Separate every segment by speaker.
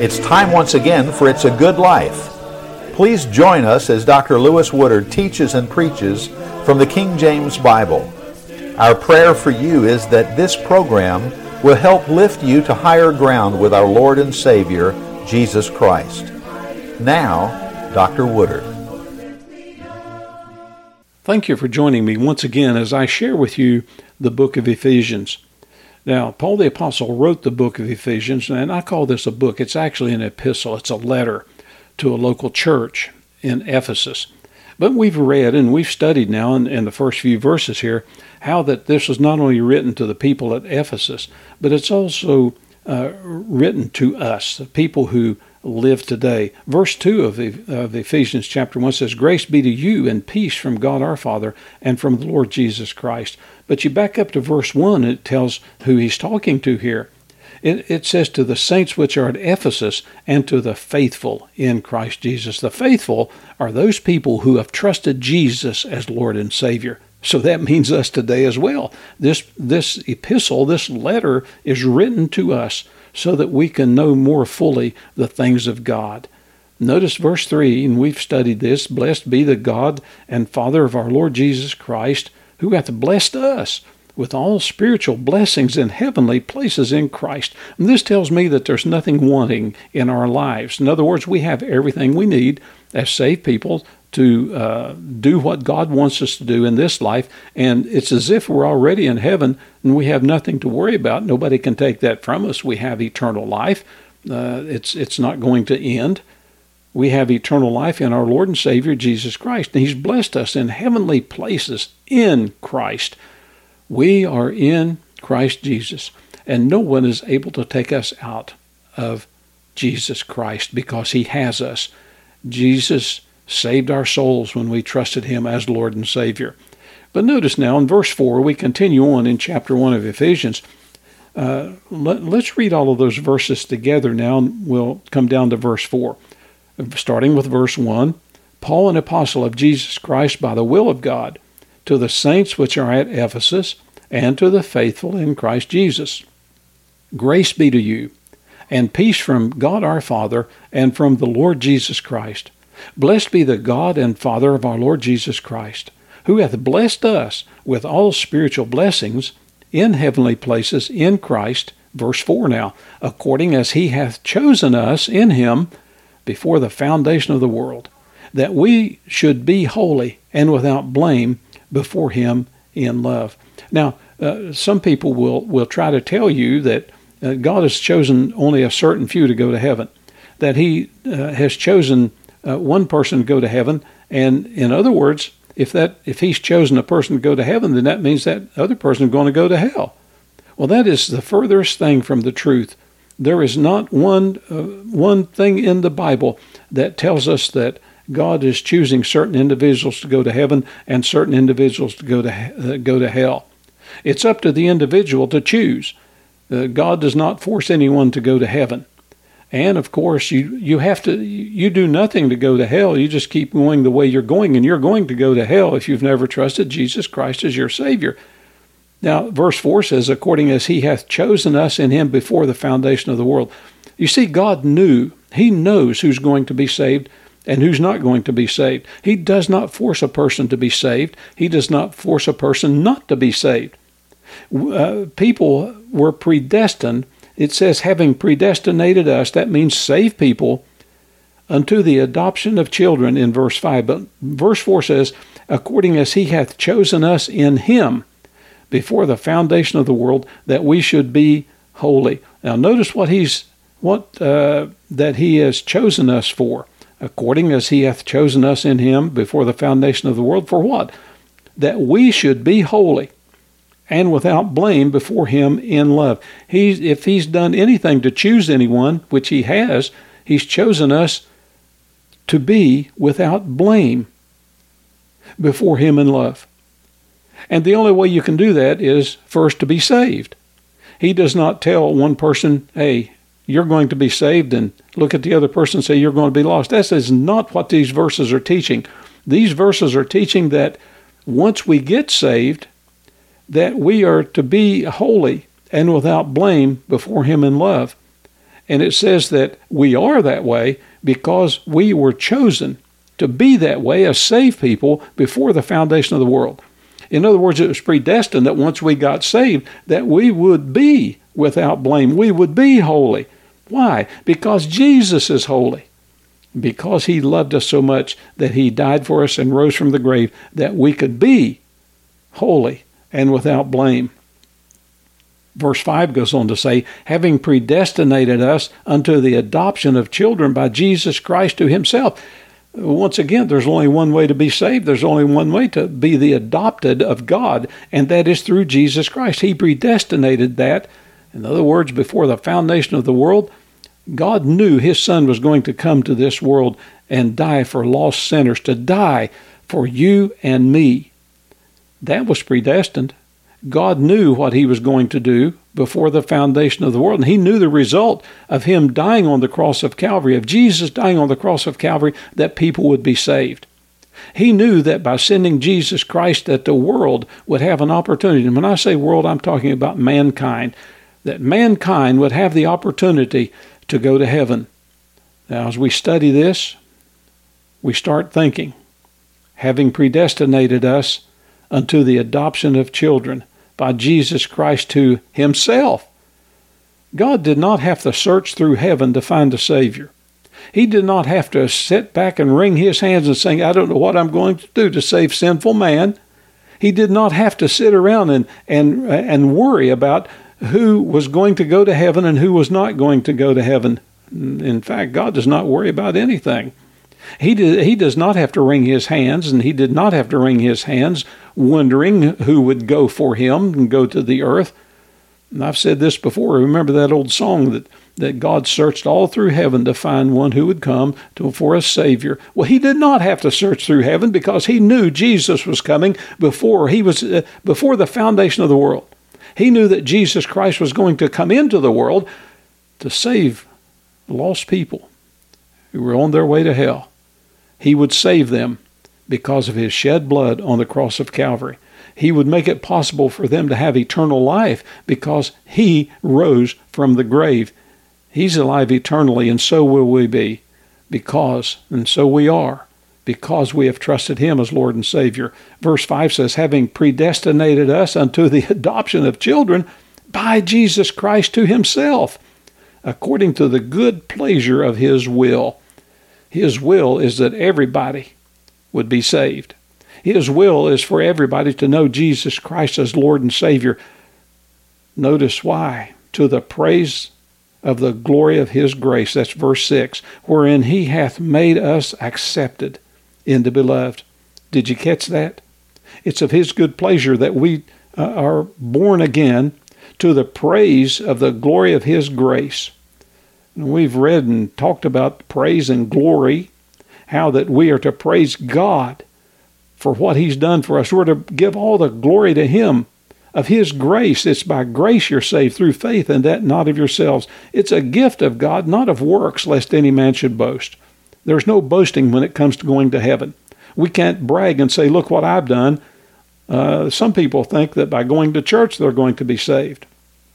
Speaker 1: It's time once again for It's a Good Life. Please join us as Dr. Lewis Woodard teaches and preaches from the King James Bible. Our prayer for you is that this program will help lift you to higher ground with our Lord and Savior, Jesus Christ. Now, Dr. Woodard.
Speaker 2: Thank you for joining me once again as I share with you the book of Ephesians. Now, Paul the Apostle wrote the book of Ephesians, and I call this a book. It's actually an epistle. It's a letter to a local church in Ephesus. But we've read and we've studied now in the first few verses here how that this was not only written to the people at Ephesus, but it's also written to us, the people who live today. Verse 2 of Ephesians chapter 1 says, "Grace be to you and peace from God our Father and from the Lord Jesus Christ." But you back up to verse 1, it tells who he's talking to here. It says, "To the saints which are at Ephesus and to the faithful in Christ Jesus." The faithful are those people who have trusted Jesus as Lord and Savior. So that means us today as well. This epistle, this letter is written to us so that we can know more fully the things of God. Notice verse 3, and we've studied this, "Blessed be the God and Father of our Lord Jesus Christ, who hath blessed us with all spiritual blessings in heavenly places in Christ." And this tells me that there's nothing wanting in our lives. In other words, we have everything we need as saved people to do what God wants us to do in this life, and it's as if we're already in heaven and we have nothing to worry about. Nobody can take that from us. We have eternal life. It's not going to end. We have eternal life in our Lord and Savior, Jesus Christ, and He's blessed us in heavenly places in Christ. We are in Christ Jesus, and no one is able to take us out of Jesus Christ because He has us. Jesus saved our souls when we trusted Him as Lord and Savior. But notice now in verse 4, we continue on in chapter 1 of Ephesians. Let's read all of those verses together now, and we'll come down to verse 4. Starting with verse 1, "Paul, an apostle of Jesus Christ by the will of God, to the saints which are at Ephesus, and to the faithful in Christ Jesus. Grace be to you, and peace from God our Father, and from the Lord Jesus Christ. Blessed be the God and Father of our Lord Jesus Christ, who hath blessed us with all spiritual blessings in heavenly places in Christ," verse 4 now, "according as He hath chosen us in Him before the foundation of the world, that we should be holy and without blame before Him in love." Now, some people will try to tell you that God has chosen only a certain few to go to heaven, that He has chosen one person to go to heaven, and in other words, if He's chosen a person to go to heaven, then that means that other person is going to go to hell. Well, that is the furthest thing from the truth. There is not one thing in the Bible that tells us that God is choosing certain individuals to go to heaven and certain individuals to go to hell. It's up to the individual to choose. God does not force anyone to go to heaven. And of course, you do nothing to go to hell. You just keep going the way you're going, and you're going to go to hell if you've never trusted Jesus Christ as your Savior. Now, verse 4 says, "According as He hath chosen us in Him before the foundation of the world." You see, God knew. He knows who's going to be saved and who's not going to be saved. He does not force a person to be saved. He does not force a person not to be saved. People were predestined. It says, having predestinated us, that means save people, unto the adoption of children in verse 5. But verse 4 says, "According as He hath chosen us in Him before the foundation of the world, that we should be holy." Now notice what that He has chosen us for. According as He hath chosen us in Him before the foundation of the world. For what? That we should be holy and without blame before Him in love. If He's done anything to choose anyone, which He has, He's chosen us to be without blame before Him in love. And the only way you can do that is first to be saved. He does not tell one person, "Hey, you're going to be saved," and look at the other person and say, "You're going to be lost." That is not what these verses are teaching. These verses are teaching that once we get saved, that we are to be holy and without blame before Him in love. And it says that we are that way because we were chosen to be that way as saved people before the foundation of the world. In other words, it was predestined that once we got saved, that we would be without blame. We would be holy. Why? Because Jesus is holy. Because he loved us so much that he died for us and rose from the grave that we could be holy and without blame. Verse 5 goes on to say, having predestinated us unto the adoption of children by Jesus Christ to himself. Once again, there's only one way to be saved. There's only one way to be the adopted of God, and that is through Jesus Christ. He predestinated that. In other words, before the foundation of the world, God knew his Son was going to come to this world and die for lost sinners, to die for you and me. That was predestined. God knew what he was going to do before the foundation of the world. And he knew the result of him dying on the cross of Calvary, of Jesus dying on the cross of Calvary, that people would be saved. He knew that by sending Jesus Christ that the world would have an opportunity. And when I say world, I'm talking about mankind. That mankind would have the opportunity to go to heaven. Now, as we study this, we start thinking, having predestinated us unto the adoption of children by Jesus Christ to himself. God did not have to search through heaven to find a Savior. He did not have to sit back and wring his hands and say, I don't know what I'm going to do to save sinful man. He did not have to sit around and worry about who was going to go to heaven and who was not going to go to heaven. In fact, God does not worry about anything. He does not have to wring his hands, and he did not have to wring his hands wondering who would go for him and go to the earth. And I've said this before. Remember that old song that God searched all through heaven to find one who would come for a Savior. Well, he did not have to search through heaven because he knew Jesus was coming before the foundation of the world. He knew that Jesus Christ was going to come into the world to save lost people who were on their way to hell. He would save them because of his shed blood on the cross of Calvary. He would make it possible for them to have eternal life because he rose from the grave. He's alive eternally, and so will we be, and so we are, because we have trusted him as Lord and Savior. Verse 5 says, having predestinated us unto the adoption of children by Jesus Christ to himself, according to the good pleasure of his will. His will is that everybody would be saved. His will is for everybody to know Jesus Christ as Lord and Savior. Notice why. To the praise of the glory of his grace. That's verse 6. Wherein he hath made us accepted in the beloved. Did you catch that? It's of his good pleasure that we are born again to the praise of the glory of his grace. We've read and talked about praise and glory, how that we are to praise God for what he's done for us. We're to give all the glory to him of his grace. It's by grace you're saved through faith, and that not of yourselves. It's a gift of God, not of works, lest any man should boast. There's no boasting when it comes to going to heaven. We can't brag and say, look what I've done. Some people think that by going to church they're going to be saved.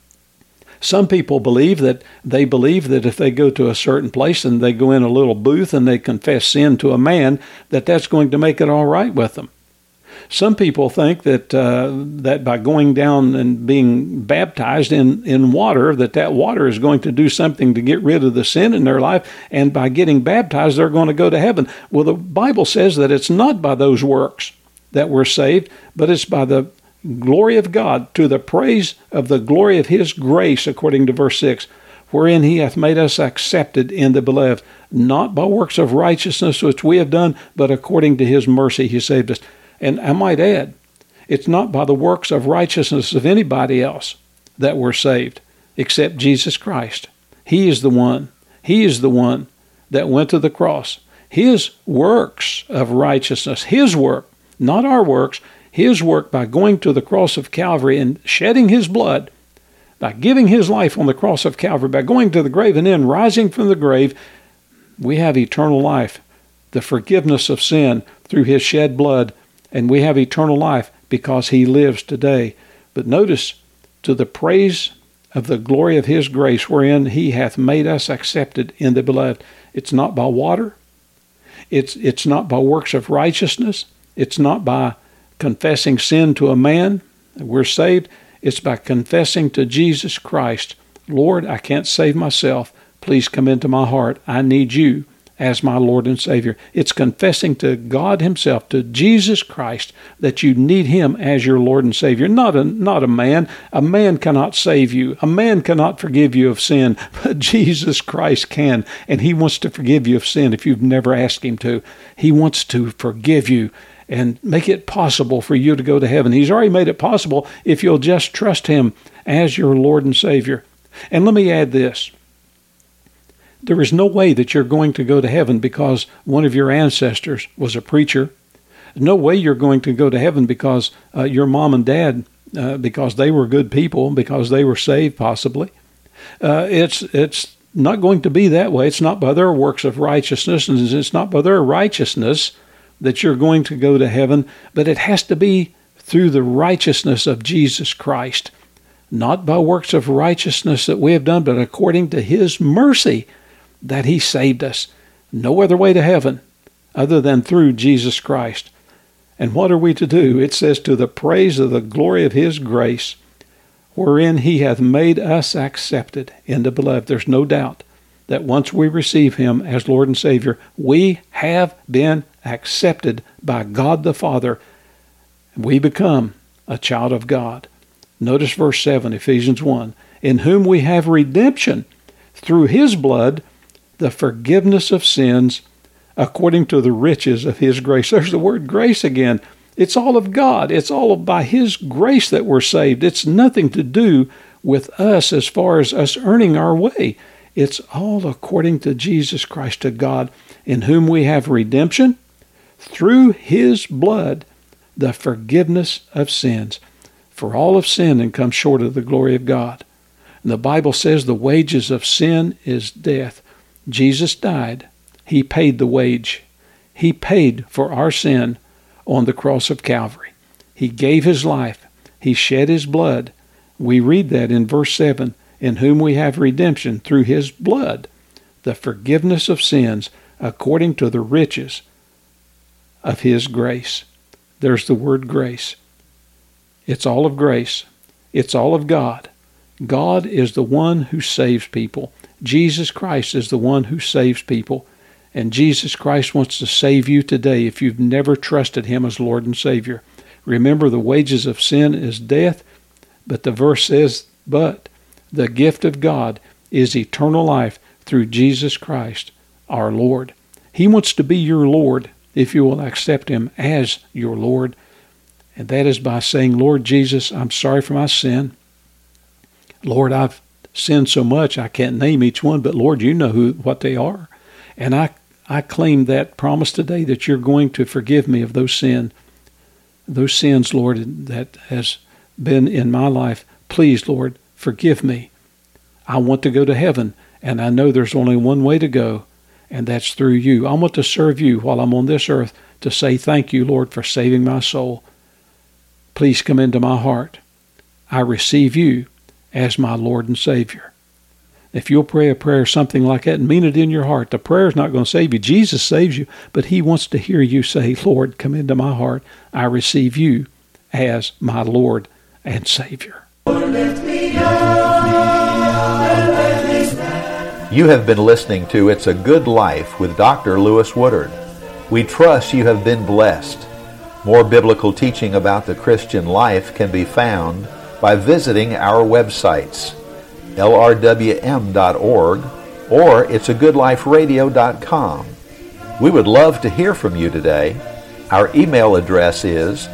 Speaker 2: Some people believe that if they go to a certain place and they go in a little booth and they confess sin to a man, that's going to make it all right with them. Some people think that by going down and being baptized in water, that water is going to do something to get rid of the sin in their life, and by getting baptized, they're going to go to heaven. Well, the Bible says that it's not by those works that we're saved, but it's by the glory of God, to the praise of the glory of his grace, according to verse 6, wherein he hath made us accepted in the beloved, not by works of righteousness which we have done, but according to his mercy he saved us. And I might add, it's not by the works of righteousness of anybody else that we're saved, except Jesus Christ. He is the one. He is the one that went to the cross. His works of righteousness, his work, not our works, his work by going to the cross of Calvary and shedding his blood, by giving his life on the cross of Calvary, by going to the grave and then rising from the grave, we have eternal life, the forgiveness of sin through his shed blood, and we have eternal life because he lives today. But notice, to the praise of the glory of his grace, wherein he hath made us accepted in the beloved. It's not by water. It's not by works of righteousness. It's not by confessing sin to a man. We're saved. It's by confessing to Jesus Christ, Lord, I can't save myself. Please come into my heart. I need you as my Lord and Savior. It's confessing to God himself, to Jesus Christ, that you need him as your Lord and Savior. Not a man. A man cannot save you. A man cannot forgive you of sin, but Jesus Christ can, and he wants to forgive you of sin if you've never asked him to. He wants to forgive you and make it possible for you to go to heaven. He's already made it possible if you'll just trust him as your Lord and Savior. And let me add this. There is no way that you're going to go to heaven because one of your ancestors was a preacher. No way you're going to go to heaven because your mom and dad, because they were good people, because they were saved possibly. It's not going to be that way. It's not by their works of righteousness, and it's not by their righteousness that you're going to go to heaven, but it has to be through the righteousness of Jesus Christ. Not by works of righteousness that we have done, but according to his mercy that he saved us. No other way to heaven other than through Jesus Christ. And what are we to do? It says, to the praise of the glory of his grace, wherein he hath made us accepted in the beloved. There's no doubt that once we receive him as Lord and Savior, we have been accepted by God the Father. We become a child of God. Notice verse 7, Ephesians 1, in whom we have redemption through his blood, the forgiveness of sins, according to the riches of his grace. There's the word grace again. It's all of God. It's all by his grace that we're saved. It's nothing to do with us as far as us earning our way. It's all according to Jesus Christ, to God, in whom we have redemption through his blood, the forgiveness of sins. For all have sinned and come short of the glory of God. And the Bible says the wages of sin is death. Jesus died. He paid the wage. He paid for our sin on the cross of Calvary. He gave his life. He shed his blood. We read that in verse 7, in whom we have redemption through his blood, the forgiveness of sins, according to the riches of his grace. There's the word grace. It's all of grace. It's all of God. God is the one who saves people. Jesus Christ is the one who saves people. And Jesus Christ wants to save you today if you've never trusted him as Lord and Savior. Remember, the wages of sin is death, but the verse says, but the gift of God is eternal life through Jesus Christ, our Lord. He wants to be your Lord if you will accept him as your Lord. And that is by saying, Lord Jesus, I'm sorry for my sin. Lord, I've sinned so much I can't name each one, but Lord, you know what they are. And I claim that promise today that you're going to forgive me of those sins, Lord, that has been in my life. Please, Lord, forgive me. I want to go to heaven, and I know there's only one way to go, and that's through you. I want to serve you while I'm on this earth to say thank you, Lord, for saving my soul. Please come into my heart. I receive you as my Lord and Savior. If you'll pray a prayer something like that and mean it in your heart, the prayer is not going to save you. Jesus saves you, but he wants to hear you say, Lord, come into my heart. I receive you as my Lord and Savior.
Speaker 1: You have been listening to It's a Good Life with Dr. Lewis Woodard. We trust you have been blessed. More biblical teaching about the Christian life can be found by visiting our websites, lrwm.org or it'sagoodliferadio.com. We would love to hear from you today. Our email address is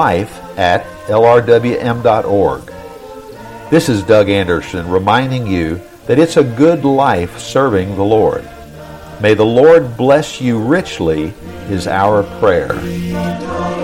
Speaker 1: life@lrwm.org. This is Doug Anderson reminding you that it's a good life serving the Lord. May the Lord bless you richly is our prayer.